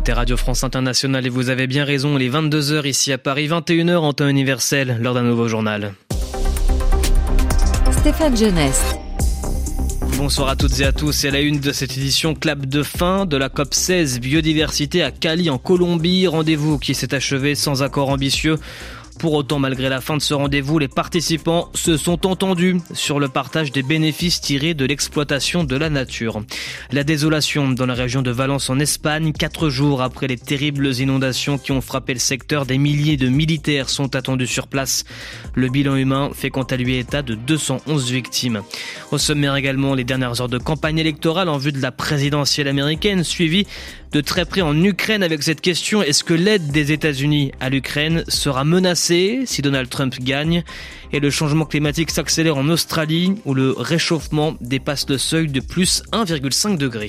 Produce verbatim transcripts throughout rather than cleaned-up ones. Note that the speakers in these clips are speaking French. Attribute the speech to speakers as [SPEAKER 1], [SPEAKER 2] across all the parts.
[SPEAKER 1] écoutez Radio France Internationale et vous avez bien raison, les vingt-deux heures ici à Paris, vingt et une heures en temps universel, l'heure d'un nouveau journal.
[SPEAKER 2] Stéphane Jeunesse.
[SPEAKER 1] Bonsoir à toutes et à tous. Et à la une de cette édition, clap de fin de la COP seize biodiversité à Cali en Colombie. Rendez-vous qui s'est achevé sans accord ambitieux. Pour autant, malgré la fin de ce rendez-vous, les participants se sont entendus sur le partage des bénéfices tirés de l'exploitation de la nature. La désolation dans la région de Valence en Espagne, quatre jours après les terribles inondations qui ont frappé le secteur, des milliers de militaires sont attendus sur place. Le bilan humain fait quant à lui état de deux cent onze victimes. Au sommaire également, les dernières heures de campagne électorale en vue de la présidentielle américaine, suivie de très près en Ukraine avec cette question: est-ce que l'aide des États-Unis à l'Ukraine sera menacée si Donald Trump gagne? Et le changement climatique s'accélère en Australie où le réchauffement dépasse le seuil de plus un virgule cinq degré.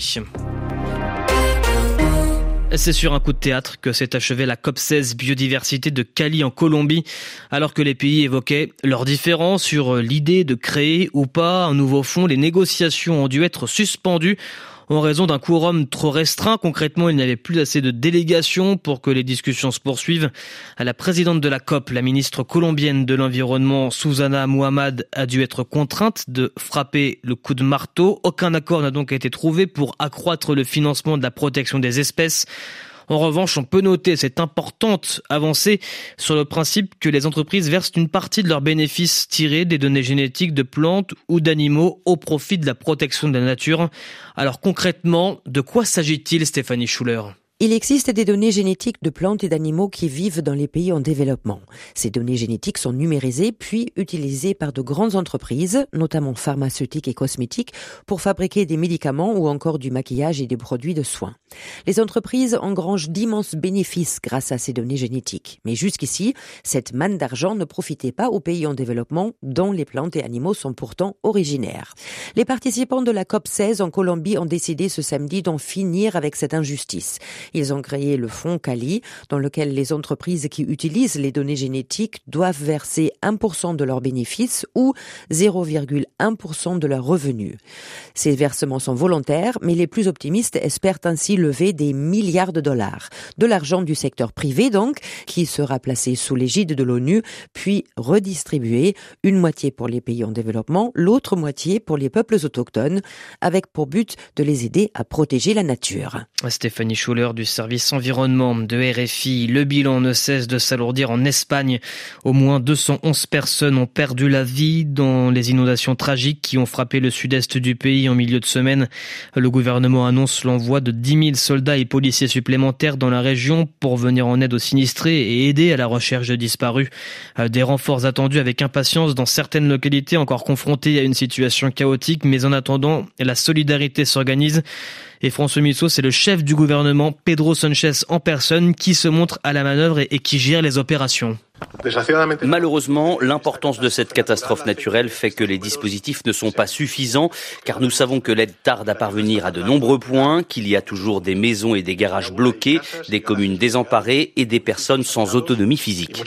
[SPEAKER 1] C'est sur un coup de théâtre que s'est achevée la COP seize biodiversité de Cali en Colombie, alors que les pays évoquaient leurs différends sur l'idée de créer ou pas un nouveau fonds. Les négociations ont dû être suspendues en raison d'un quorum trop restreint. Concrètement, il n'y avait plus assez de délégations pour que les discussions se poursuivent. La présidente de la COP, la ministre colombienne de l'Environnement, Susana Muhammad, a dû être contrainte de frapper le coup de marteau. Aucun accord n'a donc été trouvé pour accroître le financement de la protection des espèces. En revanche, on peut noter cette importante avancée sur le principe que les entreprises versent une partie de leurs bénéfices tirés des données génétiques de plantes ou d'animaux au profit de la protection de la nature. Alors concrètement, de quoi s'agit-il, Stéphanie Schuller ?
[SPEAKER 2] Il existe des données génétiques de plantes et d'animaux qui vivent dans les pays en développement. Ces données génétiques sont numérisées puis utilisées par de grandes entreprises, notamment pharmaceutiques et cosmétiques, pour fabriquer des médicaments ou encore du maquillage et des produits de soins. Les entreprises engrangent d'immenses bénéfices grâce à ces données génétiques. Mais jusqu'ici, cette manne d'argent ne profitait pas aux pays en développement dont les plantes et animaux sont pourtant originaires. Les participants de la COP seize en Colombie ont décidé ce samedi d'en finir avec cette injustice. Ils ont créé le fonds Cali, dans lequel les entreprises qui utilisent les données génétiques doivent verser un pour cent de leurs bénéfices ou zéro virgule un pour cent de leurs revenus. Ces versements sont volontaires, mais les plus optimistes espèrent ainsi lever des milliards de dollars. De l'argent du secteur privé donc, qui sera placé sous l'égide de l'ONU, puis redistribué, une moitié pour les pays en développement, l'autre moitié pour les peuples autochtones, avec pour but de les aider à protéger la nature.
[SPEAKER 1] Stéphanie Schuller du service environnement de R F I. Le bilan ne cesse de s'alourdir en Espagne. Au moins deux cent onze personnes ont perdu la vie dans les inondations tragiques qui ont frappé le sud-est du pays en milieu de semaine. Le gouvernement annonce l'envoi de dix mille soldats et policiers supplémentaires dans la région pour venir en aide aux sinistrés et aider à la recherche de disparus. Des renforts attendus avec impatience dans certaines localités encore confrontées à une situation chaotique, mais en attendant, la solidarité s'organise. Et François Musso, c'est le chef du gouvernement, Pedro Sánchez en personne, qui se montre à la manœuvre et qui gère les opérations.
[SPEAKER 3] Malheureusement, l'importance de cette catastrophe naturelle fait que les dispositifs ne sont pas suffisants, car nous savons que l'aide tarde à parvenir à de nombreux points, qu'il y a toujours des maisons et des garages bloqués, des communes désemparées et des personnes sans autonomie physique.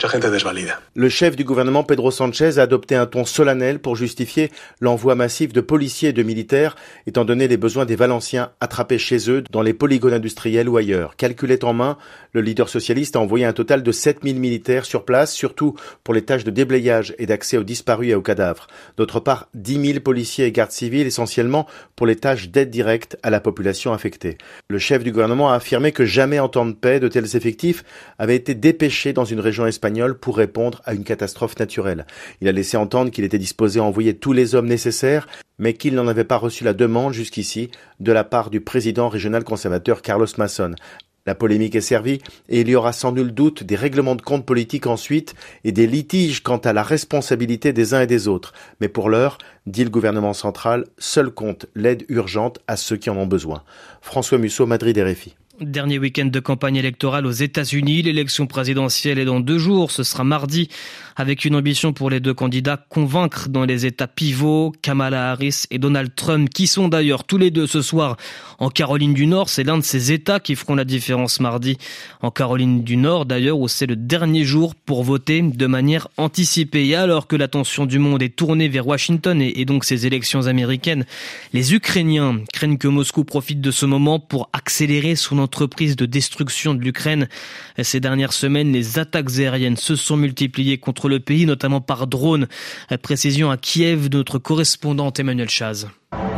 [SPEAKER 4] Le chef du gouvernement, Pedro Sánchez, a adopté un ton solennel pour justifier l'envoi massif de policiers et de militaires, étant donné les besoins des Valenciens attrapés chez eux, dans les polygones industriels ou ailleurs. Calculette en main, le leader socialiste a envoyé un total de sept mille militaires sur place, surtout pour les tâches de déblayage et d'accès aux disparus et aux cadavres. D'autre part, dix mille policiers et gardes civils, essentiellement pour les tâches d'aide directe à la population affectée. Le chef du gouvernement a affirmé que jamais en temps de paix, de tels effectifs avaient été dépêchés dans une région espagnole pour répondre à une catastrophe naturelle. Il a laissé entendre qu'il était disposé à envoyer tous les hommes nécessaires, mais qu'il n'en avait pas reçu la demande jusqu'ici de la part du président régional conservateur Carlos Masson. La polémique est servie et il y aura sans nul doute des règlements de compte politiques ensuite et des litiges quant à la responsabilité des uns et des autres. Mais pour l'heure, dit le gouvernement central, seul compte l'aide urgente à ceux qui en ont besoin. François Musso, Madrid, R F I.
[SPEAKER 1] Dernier week-end de campagne électorale aux États-Unis. L'élection présidentielle est dans deux jours. Ce sera mardi, avec une ambition pour les deux candidats, convaincre dans les États pivots, Kamala Harris et Donald Trump, qui sont d'ailleurs tous les deux ce soir en Caroline du Nord. C'est l'un de ces États qui feront la différence mardi. En Caroline du Nord, d'ailleurs, où c'est le dernier jour pour voter de manière anticipée. Et alors que l'attention du monde est tournée vers Washington et, et donc ces élections américaines, les Ukrainiens craignent que Moscou profite de ce moment pour accélérer son entreprise de destruction de l'Ukraine. Ces dernières semaines, les attaques aériennes se sont multipliées contre le pays, notamment par drone. Précision à Kiev de notre correspondante Emmanuel Chaz.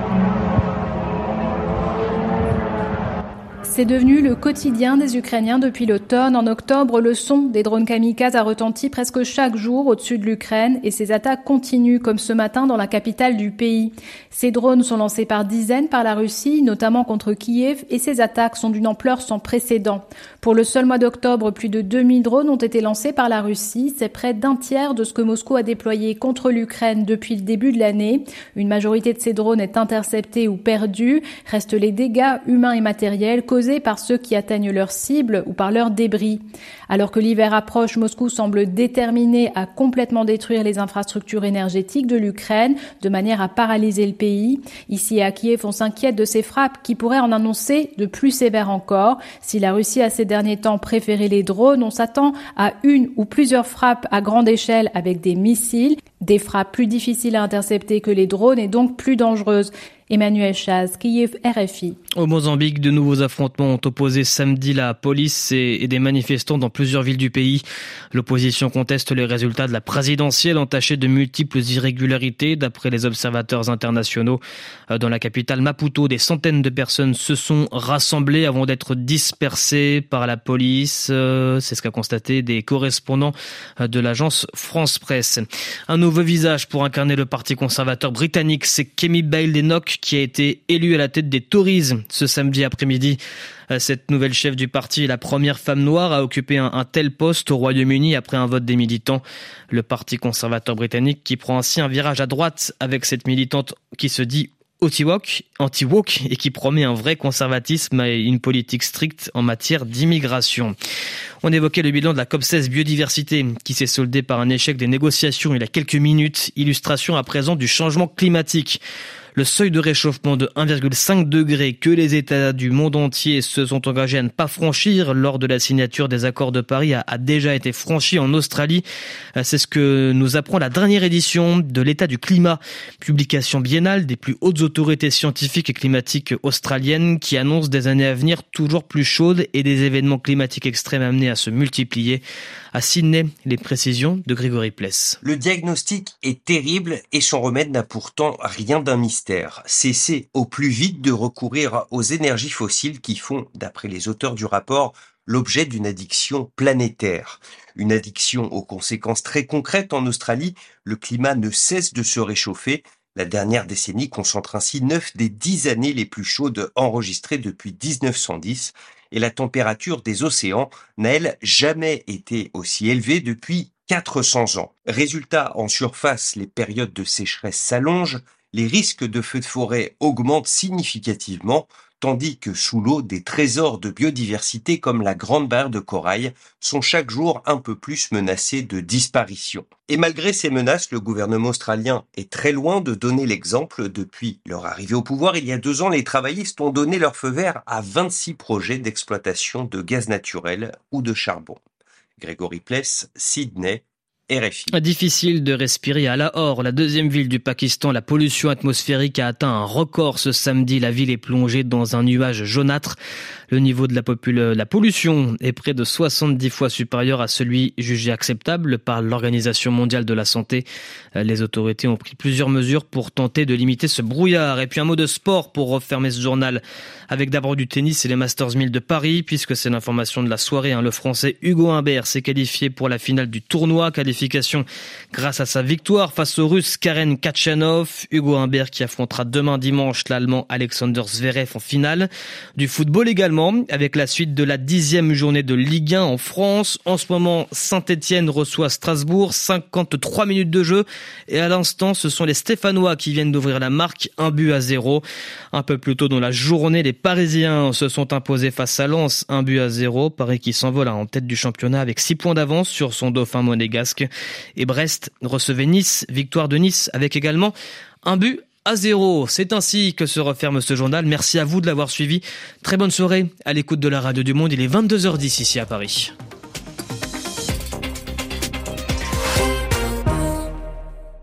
[SPEAKER 5] C'est devenu le quotidien des Ukrainiens depuis l'automne. En octobre, le son des drones kamikazes a retenti presque chaque jour au-dessus de l'Ukraine et ces attaques continuent comme ce matin dans la capitale du pays. Ces drones sont lancés par dizaines par la Russie, notamment contre Kiev, et ces attaques sont d'une ampleur sans précédent. Pour le seul mois d'octobre, plus de deux mille drones ont été lancés par la Russie. C'est près d'un tiers de ce que Moscou a déployé contre l'Ukraine depuis le début de l'année. Une majorité de ces drones est interceptée ou perdue. Restent les dégâts humains et matériels causés par ceux qui atteignent leur cible ou par leurs débris. Alors que l'hiver approche, Moscou semble déterminé à complètement détruire les infrastructures énergétiques de l'Ukraine de manière à paralyser le pays. Ici à Kiev, on s'inquiète de ces frappes qui pourraient en annoncer de plus sévères encore. Si la Russie a ces derniers temps préféré les drones, on s'attend à une ou plusieurs frappes à grande échelle avec des missiles, des frappes plus difficiles à intercepter que les drones et donc plus dangereuses. Emmanuel Chaz, Kiev, R F I.
[SPEAKER 1] Au Mozambique, de nouveaux affrontements ont opposé samedi la police et des manifestants dans plusieurs villes du pays. L'opposition conteste les résultats de la présidentielle entachée de multiples irrégularités d'après les observateurs internationaux. Dans la capitale Maputo, des centaines de personnes se sont rassemblées avant d'être dispersées par la police. C'est ce qu'a constaté des correspondants de l'agence France Presse. Un nouveau visage pour incarner le parti conservateur britannique, c'est Kemi Badenoch qui a été élue à la tête des Tories ce samedi après-midi. Cette nouvelle chef du parti est la première femme noire à occuper un, un tel poste au Royaume-Uni après un vote des militants. Le parti conservateur britannique qui prend ainsi un virage à droite avec cette militante qui se dit anti-woke, anti-woke et qui promet un vrai conservatisme et une politique stricte en matière d'immigration. On évoquait le bilan de la COP seize biodiversité qui s'est soldé par un échec des négociations il y a quelques minutes. Illustration à présent du changement climatique. Le seuil de réchauffement de un virgule cinq degré que les États du monde entier se sont engagés à ne pas franchir lors de la signature des accords de Paris a, a déjà été franchi en Australie. C'est ce que nous apprend la dernière édition de l'État du climat, publication biennale des plus hautes autorités scientifiques et climatiques australiennes qui annonce des années à venir toujours plus chaudes et des événements climatiques extrêmes amenés à se multiplier. À Sydney, les précisions de Grégory Pless.
[SPEAKER 6] Le diagnostic est terrible et son remède n'a pourtant rien d'un mystère. Cesser au plus vite de recourir aux énergies fossiles qui font, d'après les auteurs du rapport, l'objet d'une addiction planétaire. Une addiction aux conséquences très concrètes en Australie. Le climat ne cesse de se réchauffer. La dernière décennie concentre ainsi neuf des dix années les plus chaudes enregistrées depuis dix-neuf cent dix. Et la température des océans n'a, elle, jamais été aussi élevée depuis quatre cents ans. Résultat, en surface, les périodes de sécheresse s'allongent, les risques de feux de forêt augmentent significativement, tandis que sous l'eau, des trésors de biodiversité comme la grande barrière de corail sont chaque jour un peu plus menacés de disparition. Et malgré ces menaces, le gouvernement australien est très loin de donner l'exemple. Depuis leur arrivée au pouvoir, il y a deux ans, les travaillistes ont donné leur feu vert à vingt-six projets d'exploitation de gaz naturel ou de charbon. Grégory Pless, Sydney, R F I.
[SPEAKER 1] Difficile de respirer à Lahore, la deuxième ville du Pakistan. La pollution atmosphérique a atteint un record ce samedi. La ville est plongée dans un nuage jaunâtre. Le niveau de la, popul- la pollution est près de soixante-dix fois supérieur à celui jugé acceptable par l'Organisation mondiale de la santé. Les autorités ont pris plusieurs mesures pour tenter de limiter ce brouillard. Et puis un mot de sport pour refermer ce journal, avec d'abord du tennis et les Masters mille de Paris, puisque c'est l'information de la soirée. Hein. Le Français Hugo Humbert s'est qualifié pour la finale du tournoi. Qualification grâce à sa victoire face au Russe Karen Khachanov. Hugo Humbert qui affrontera demain dimanche l'Allemand Alexander Zverev en finale. Du football également, avec la suite de la dixième journée de Ligue un en France. En ce moment, Saint-Etienne reçoit Strasbourg, cinquante-trois minutes de jeu. Et à l'instant, ce sont les Stéphanois qui viennent d'ouvrir la marque, un but à zéro. Un peu plus tôt dans la journée, les Parisiens se sont imposés face à Lens, un but à zéro. Paris qui s'envole en tête du championnat avec six points d'avance sur son dauphin monégasque. Et Brest recevait Nice, victoire de Nice avec également un but à zéro. C'est ainsi que se referme ce journal. Merci à vous de l'avoir suivi. Très bonne soirée à l'écoute de la Radio du Monde. Il est vingt-deux heures dix ici à Paris.